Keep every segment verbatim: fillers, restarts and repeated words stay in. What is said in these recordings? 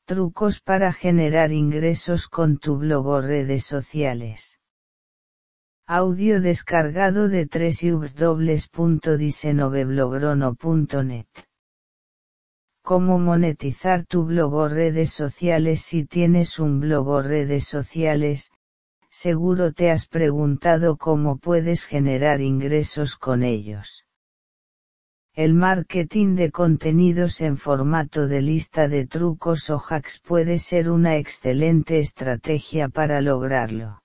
Trucos para generar ingresos con tu blog o redes sociales. Audio descargado de doble u doble u doble u punto diecinueve blogrono punto net. ¿Cómo monetizar tu blog o redes sociales? Si tienes un blog o redes sociales, seguro te has preguntado cómo puedes generar ingresos con ellos. El marketing de contenidos en formato de lista de trucos o hacks puede ser una excelente estrategia para lograrlo.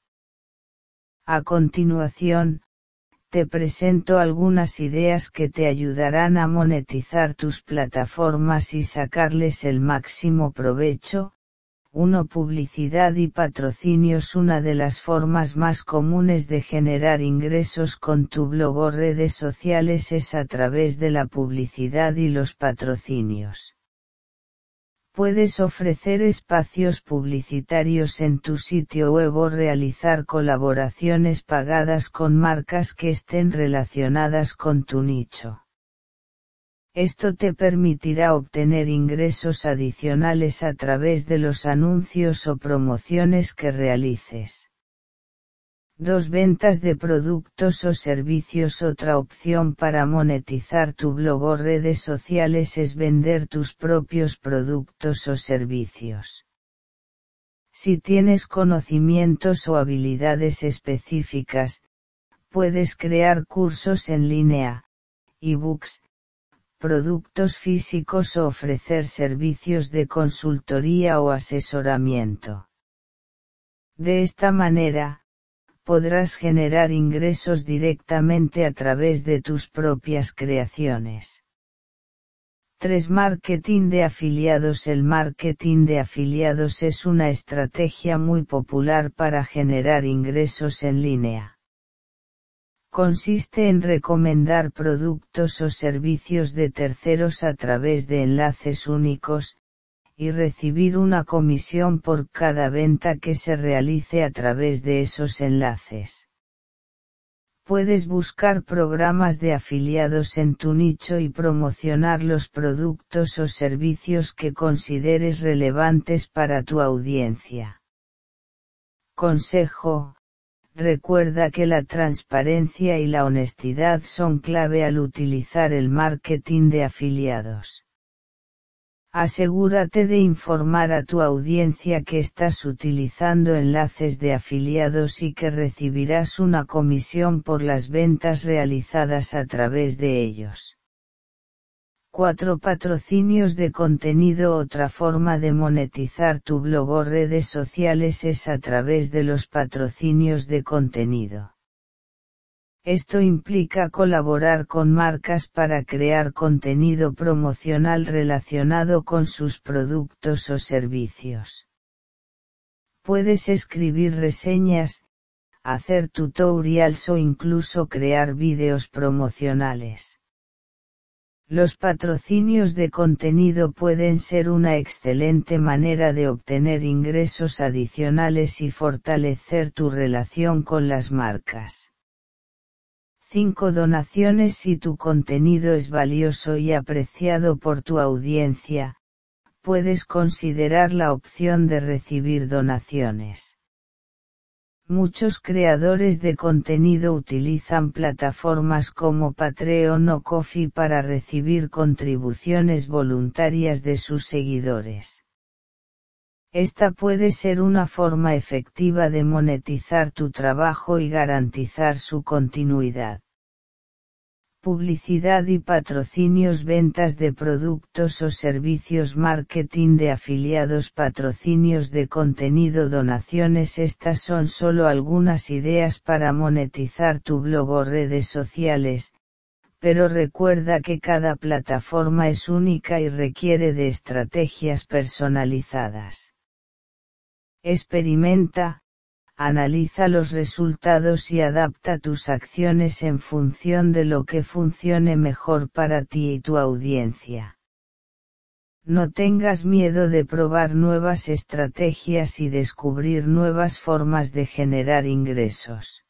A continuación, te presento algunas ideas que te ayudarán a monetizar tus plataformas y sacarles el máximo provecho. uno Publicidad y patrocinios. Una de las formas más comunes de generar ingresos con tu blog o redes sociales es a través de la publicidad y los patrocinios. Puedes ofrecer espacios publicitarios en tu sitio web o realizar colaboraciones pagadas con marcas que estén relacionadas con tu nicho. Esto te permitirá obtener ingresos adicionales a través de los anuncios o promociones que realices. dos Ventas de productos o servicios. Otra opción para monetizar tu blog o redes sociales es vender tus propios productos o servicios. Si tienes conocimientos o habilidades específicas, puedes crear cursos en línea, ebooks, productos físicos o ofrecer servicios de consultoría o asesoramiento. De esta manera, podrás generar ingresos directamente a través de tus propias creaciones. tres Marketing de afiliados. El marketing de afiliados es una estrategia muy popular para generar ingresos en línea. Consiste en recomendar productos o servicios de terceros a través de enlaces únicos, y recibir una comisión por cada venta que se realice a través de esos enlaces. Puedes buscar programas de afiliados en tu nicho y promocionar los productos o servicios que consideres relevantes para tu audiencia. Consejo: recuerda que la transparencia y la honestidad son clave al utilizar el marketing de afiliados. Asegúrate de informar a tu audiencia que estás utilizando enlaces de afiliados y que recibirás una comisión por las ventas realizadas a través de ellos. cuatro Patrocinios de contenido. Otra forma de monetizar tu blog o redes sociales es a través de los patrocinios de contenido. Esto implica colaborar con marcas para crear contenido promocional relacionado con sus productos o servicios. Puedes escribir reseñas, hacer tutorials o incluso crear vídeos promocionales. Los patrocinios de contenido pueden ser una excelente manera de obtener ingresos adicionales y fortalecer tu relación con las marcas. cinco Donaciones. Si tu contenido es valioso y apreciado por tu audiencia, puedes considerar la opción de recibir donaciones. Muchos creadores de contenido utilizan plataformas como Patreon o Ko-fi para recibir contribuciones voluntarias de sus seguidores. Esta puede ser una forma efectiva de monetizar tu trabajo y garantizar su continuidad. Publicidad y patrocinios. Ventas de productos o servicios. Marketing de afiliados. Patrocinios de contenido. Donaciones. Estas son solo algunas ideas para monetizar tu blog o redes sociales, pero recuerda que cada plataforma es única y requiere de estrategias personalizadas. Experimenta, analiza los resultados y adapta tus acciones en función de lo que funcione mejor para ti y tu audiencia. No tengas miedo de probar nuevas estrategias y descubrir nuevas formas de generar ingresos.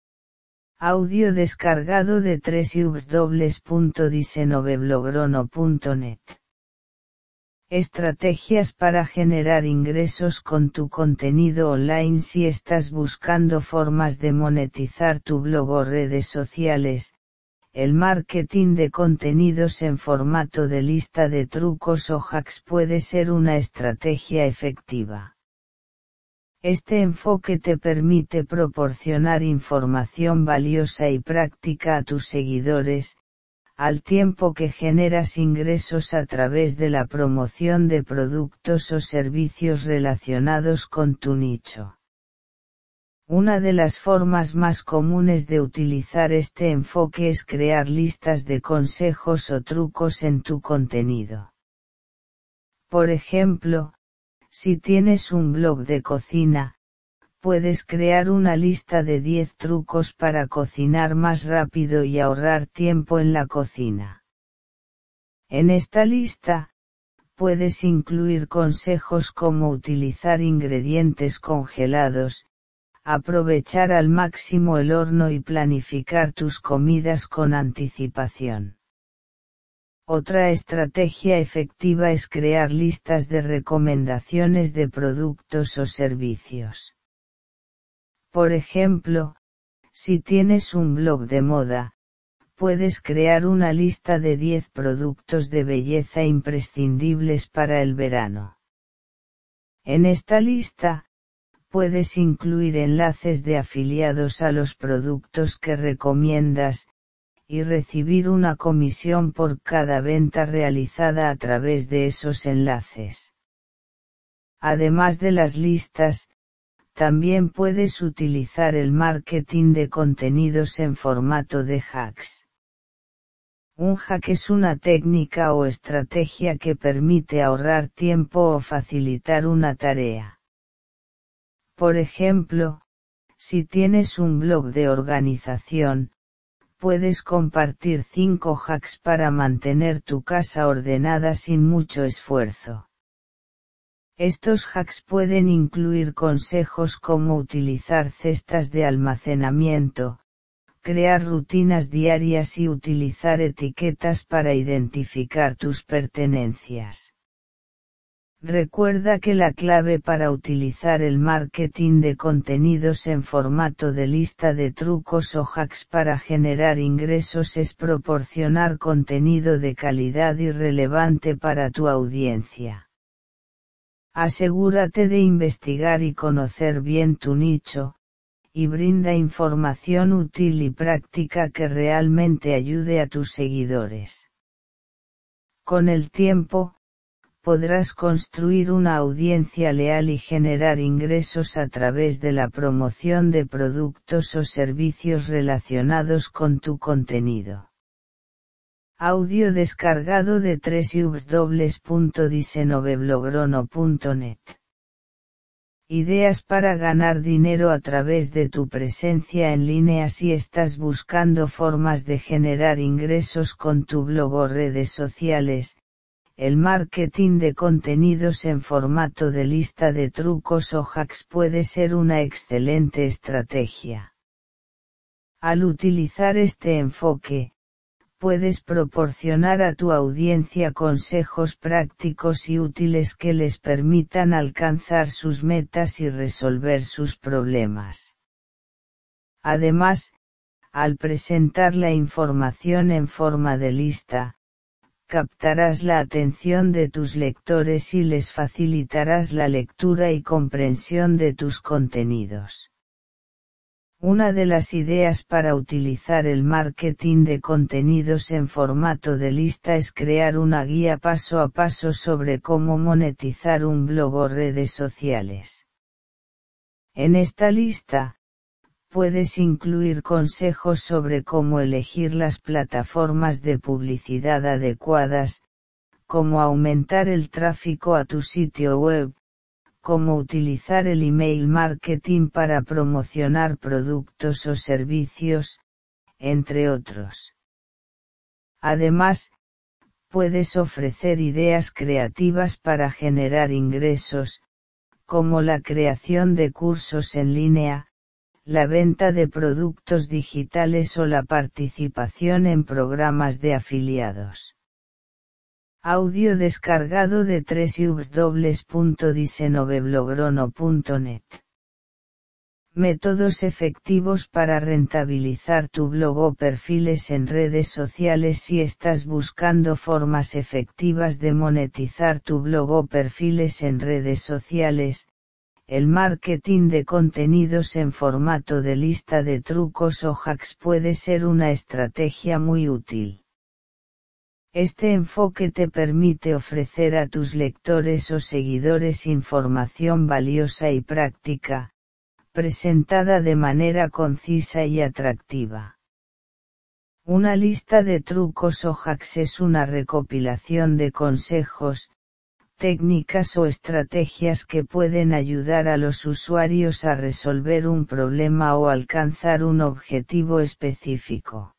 Audio descargado de doble u doble u doble u punto diecinueve blogrono punto net. Estrategias para generar ingresos con tu contenido online. Si estás buscando formas de monetizar tu blog o redes sociales, el marketing de contenidos en formato de lista de trucos o hacks puede ser una estrategia efectiva. Este enfoque te permite proporcionar información valiosa y práctica a tus seguidores, al tiempo que generas ingresos a través de la promoción de productos o servicios relacionados con tu nicho. Una de las formas más comunes de utilizar este enfoque es crear listas de consejos o trucos en tu contenido. Por ejemplo, si tienes un blog de cocina, puedes crear una lista de diez trucos para cocinar más rápido y ahorrar tiempo en la cocina. En esta lista, puedes incluir consejos como utilizar ingredientes congelados, aprovechar al máximo el horno y planificar tus comidas con anticipación. Otra estrategia efectiva es crear listas de recomendaciones de productos o servicios. Por ejemplo, si tienes un blog de moda, puedes crear una lista de diez productos de belleza imprescindibles para el verano. En esta lista, puedes incluir enlaces de afiliados a los productos que recomiendas, y recibir una comisión por cada venta realizada a través de esos enlaces. Además de las listas, también puedes utilizar el marketing de contenidos en formato de hacks. Un hack es una técnica o estrategia que permite ahorrar tiempo o facilitar una tarea. Por ejemplo, si tienes un blog de organización, puedes compartir cinco hacks para mantener tu casa ordenada sin mucho esfuerzo. Estos hacks pueden incluir consejos como utilizar cestas de almacenamiento, crear rutinas diarias y utilizar etiquetas para identificar tus pertenencias. Recuerda que la clave para utilizar el marketing de contenidos en formato de lista de trucos o hacks para generar ingresos es proporcionar contenido de calidad y relevante para tu audiencia. Asegúrate de investigar y conocer bien tu nicho, y brinda información útil y práctica que realmente ayude a tus seguidores. Con el tiempo, podrás construir una audiencia leal y generar ingresos a través de la promoción de productos o servicios relacionados con tu contenido. Audio descargado de doble u doble u doble u punto diecinueve blogrono punto net. Ideas para ganar dinero a través de tu presencia en línea. Si estás buscando formas de generar ingresos con tu blog o redes sociales, el marketing de contenidos en formato de lista de trucos o hacks puede ser una excelente estrategia. Al utilizar este enfoque, puedes proporcionar a tu audiencia consejos prácticos y útiles que les permitan alcanzar sus metas y resolver sus problemas. Además, al presentar la información en forma de lista, captarás la atención de tus lectores y les facilitarás la lectura y comprensión de tus contenidos. Una de las ideas para utilizar el marketing de contenidos en formato de lista es crear una guía paso a paso sobre cómo monetizar un blog o redes sociales. En esta lista, puedes incluir consejos sobre cómo elegir las plataformas de publicidad adecuadas, cómo aumentar el tráfico a tu sitio web, cómo utilizar el email marketing para promocionar productos o servicios, entre otros. Además, puedes ofrecer ideas creativas para generar ingresos, como la creación de cursos en línea, la venta de productos digitales o la participación en programas de afiliados. Audio descargado de w w w punto diecinueve punto net. Métodos efectivos para rentabilizar tu blog o perfiles en redes sociales. Si estás buscando formas efectivas de monetizar tu blog o perfiles en redes sociales, el marketing de contenidos en formato de lista de trucos o hacks puede ser una estrategia muy útil. Este enfoque te permite ofrecer a tus lectores o seguidores información valiosa y práctica, presentada de manera concisa y atractiva. Una lista de trucos o hacks es una recopilación de consejos, técnicas o estrategias que pueden ayudar a los usuarios a resolver un problema o alcanzar un objetivo específico.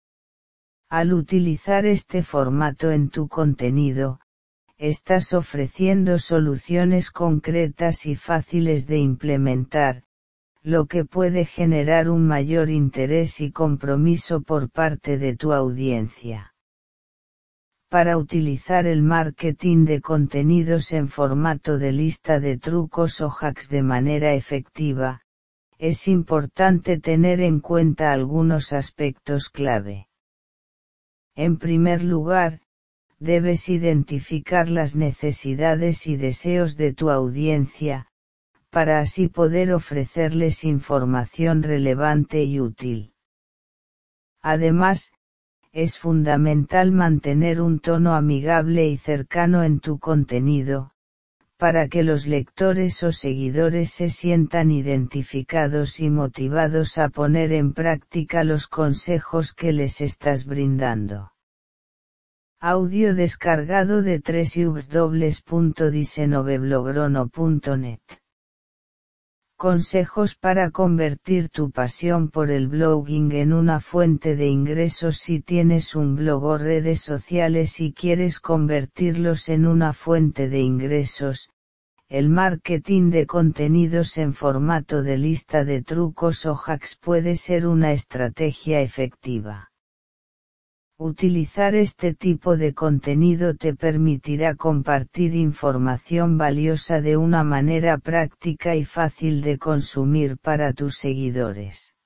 Al utilizar este formato en tu contenido, estás ofreciendo soluciones concretas y fáciles de implementar, lo que puede generar un mayor interés y compromiso por parte de tu audiencia. Para utilizar el marketing de contenidos en formato de lista de trucos o hacks de manera efectiva, es importante tener en cuenta algunos aspectos clave. En primer lugar, debes identificar las necesidades y deseos de tu audiencia, para así poder ofrecerles información relevante y útil. Además, es fundamental mantener un tono amigable y cercano en tu contenido, para que los lectores o seguidores se sientan identificados y motivados a poner en práctica los consejos que les estás brindando. Audio descargado de w w w punto diecinueve punto net. Consejos para convertir tu pasión por el blogging en una fuente de ingresos. Si tienes un blog o redes sociales y quieres convertirlos en una fuente de ingresos, el marketing de contenidos en formato de lista de trucos o hacks puede ser una estrategia efectiva. Utilizar este tipo de contenido te permitirá compartir información valiosa de una manera práctica y fácil de consumir para tus seguidores.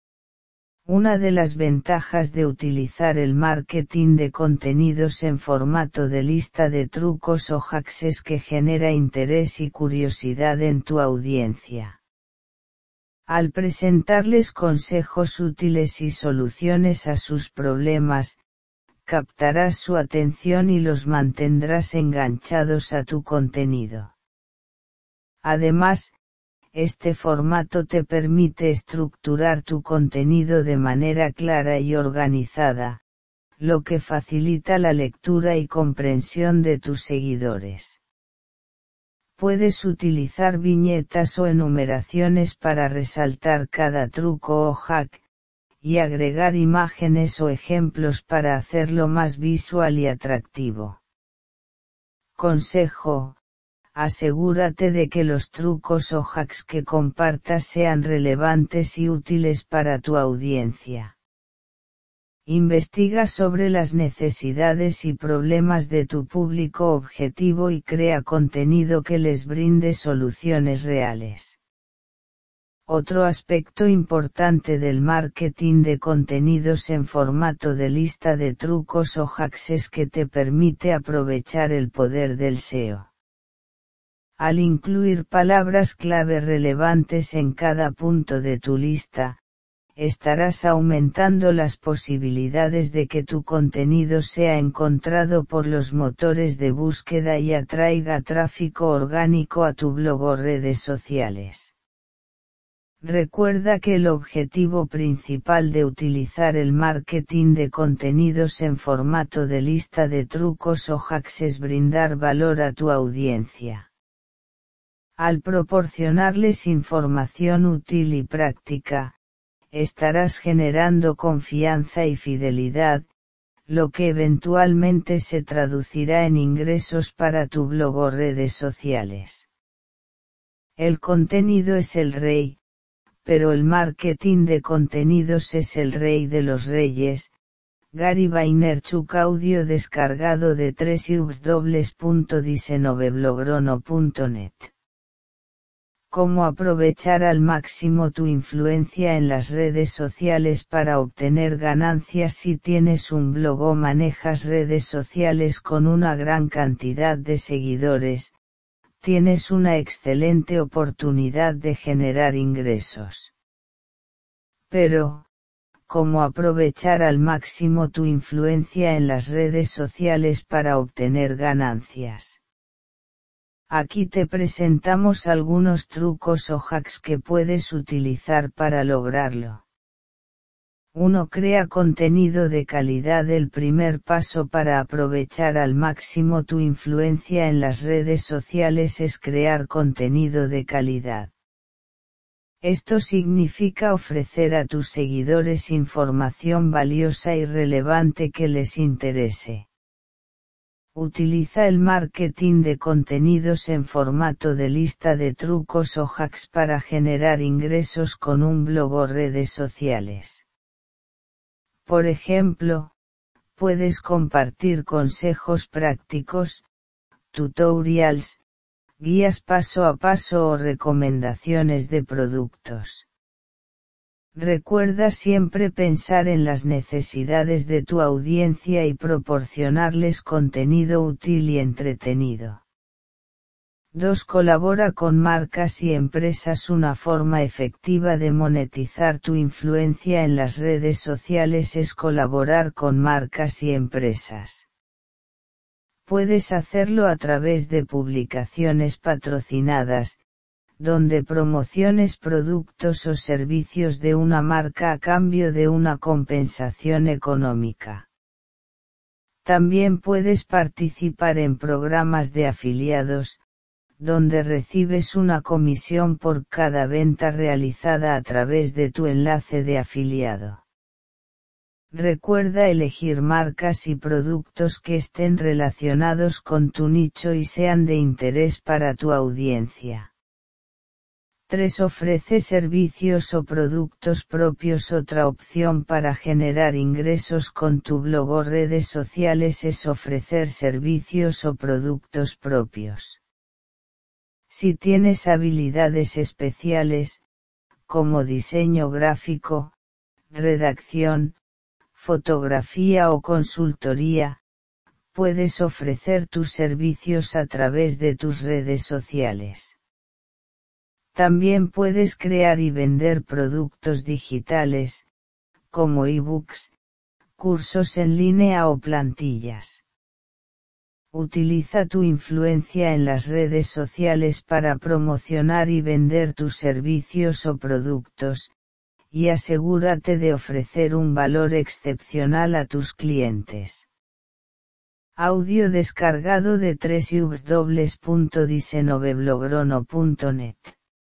Una de las ventajas de utilizar el marketing de contenidos en formato de lista de trucos o hacks es que genera interés y curiosidad en tu audiencia. Al presentarles consejos útiles y soluciones a sus problemas, captarás su atención y los mantendrás enganchados a tu contenido. Además, este formato te permite estructurar tu contenido de manera clara y organizada, lo que facilita la lectura y comprensión de tus seguidores. Puedes utilizar viñetas o enumeraciones para resaltar cada truco o hack, y agregar imágenes o ejemplos para hacerlo más visual y atractivo. Consejo: asegúrate de que los trucos o hacks que compartas sean relevantes y útiles para tu audiencia. Investiga sobre las necesidades y problemas de tu público objetivo y crea contenido que les brinde soluciones reales. Otro aspecto importante del marketing de contenidos en formato de lista de trucos o hacks es que te permite aprovechar el poder del S E O. Al incluir palabras clave relevantes en cada punto de tu lista, estarás aumentando las posibilidades de que tu contenido sea encontrado por los motores de búsqueda y atraiga tráfico orgánico a tu blog o redes sociales. Recuerda que el objetivo principal de utilizar el marketing de contenidos en formato de lista de trucos o hacks es brindar valor a tu audiencia. Al proporcionarles información útil y práctica, estarás generando confianza y fidelidad, lo que eventualmente se traducirá en ingresos para tu blog o redes sociales. El contenido es el rey, pero el marketing de contenidos es el rey de los reyes, Gary Vaynerchuk, audio descargado de w w w punto diecinueve punto net. Cómo aprovechar al máximo tu influencia en las redes sociales para obtener ganancias. Si tienes un blog o manejas redes sociales con una gran cantidad de seguidores, tienes una excelente oportunidad de generar ingresos. Pero, ¿cómo aprovechar al máximo tu influencia en las redes sociales para obtener ganancias? Aquí te presentamos algunos trucos o hacks que puedes utilizar para lograrlo. uno. Crea contenido de calidad. El primer paso para aprovechar al máximo tu influencia en las redes sociales es crear contenido de calidad. Esto significa ofrecer a tus seguidores información valiosa y relevante que les interese. Utiliza el marketing de contenidos en formato de lista de trucos o hacks para generar ingresos con un blog o redes sociales. Por ejemplo, puedes compartir consejos prácticos, tutorials, guías paso a paso o recomendaciones de productos. Recuerda siempre pensar en las necesidades de tu audiencia y proporcionarles contenido útil y entretenido. dos. Colabora con marcas y empresas. Una forma efectiva de monetizar tu influencia en las redes sociales es colaborar con marcas y empresas. Puedes hacerlo a través de publicaciones patrocinadas, donde promociones productos o servicios de una marca a cambio de una compensación económica. También puedes participar en programas de afiliados, donde recibes una comisión por cada venta realizada a través de tu enlace de afiliado. Recuerda elegir marcas y productos que estén relacionados con tu nicho y sean de interés para tu audiencia. tres. Ofrece servicios o productos propios. Otra opción para generar ingresos con tu blog o redes sociales es ofrecer servicios o productos propios. Si tienes habilidades especiales, como diseño gráfico, redacción, fotografía o consultoría, puedes ofrecer tus servicios a través de tus redes sociales. También puedes crear y vender productos digitales, como ebooks, cursos en línea o plantillas. Utiliza tu influencia en las redes sociales para promocionar y vender tus servicios o productos, y asegúrate de ofrecer un valor excepcional a tus clientes. Audio descargado de w w w punto diecinueve punto net.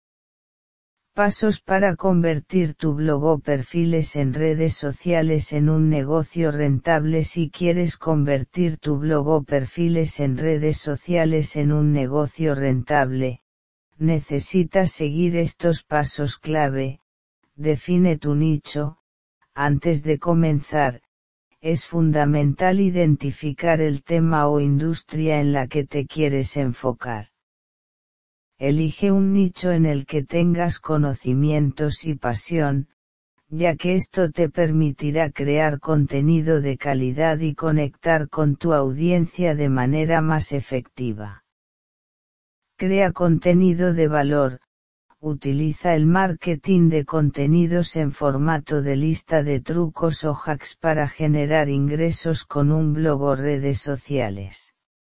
Pasos para convertir tu blog o perfiles en redes sociales en un negocio rentable. Si quieres convertir tu blog o perfiles en redes sociales en un negocio rentable, necesitas seguir estos pasos clave. Define tu nicho. Antes de comenzar, es fundamental identificar el tema o industria en la que te quieres enfocar. Elige un nicho en el que tengas conocimientos y pasión, ya que esto te permitirá crear contenido de calidad y conectar con tu audiencia de manera más efectiva. Crea contenido de valor. Utiliza el marketing de contenidos en formato de lista de trucos o hacks para generar ingresos con un blog o redes sociales.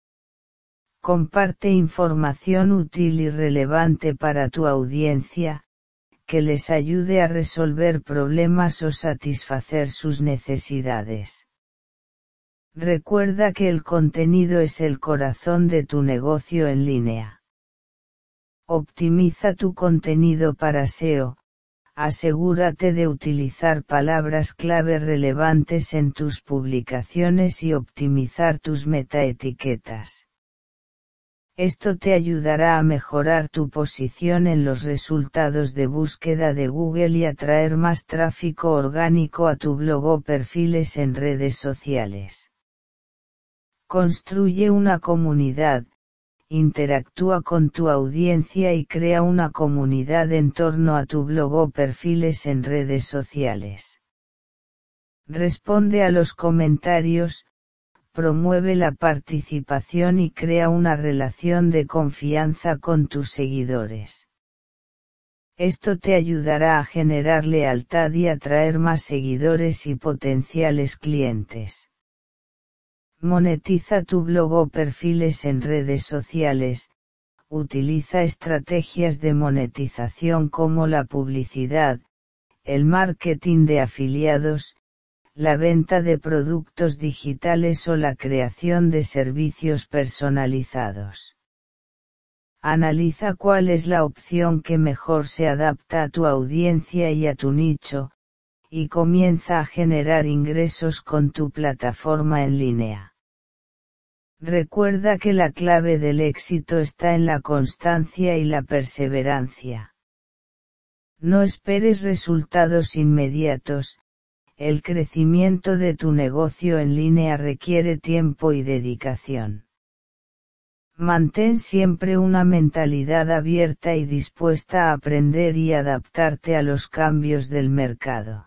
Comparte información útil y relevante para tu audiencia, que les ayude a resolver problemas o satisfacer sus necesidades. Recuerda que el contenido es el corazón de tu negocio en línea. Optimiza tu contenido para S E O. Asegúrate de utilizar palabras clave relevantes en tus publicaciones y optimizar tus metaetiquetas. Esto te ayudará a mejorar tu posición en los resultados de búsqueda de Google y atraer más tráfico orgánico a tu blog o perfiles en redes sociales. Construye una comunidad, interactúa con tu audiencia y crea una comunidad en torno a tu blog o perfiles en redes sociales. Responde a los comentarios, promueve la participación y crea una relación de confianza con tus seguidores. Esto te ayudará a generar lealtad y atraer más seguidores y potenciales clientes. Monetiza tu blog o perfiles en redes sociales. Utiliza estrategias de monetización como la publicidad, el marketing de afiliados, la venta de productos digitales o la creación de servicios personalizados. Analiza cuál es la opción que mejor se adapta a tu audiencia y a tu nicho, y comienza a generar ingresos con tu plataforma en línea. Recuerda que la clave del éxito está en la constancia y la perseverancia. No esperes resultados inmediatos. El crecimiento de tu negocio en línea requiere tiempo y dedicación. Mantén siempre una mentalidad abierta y dispuesta a aprender y adaptarte a los cambios del mercado.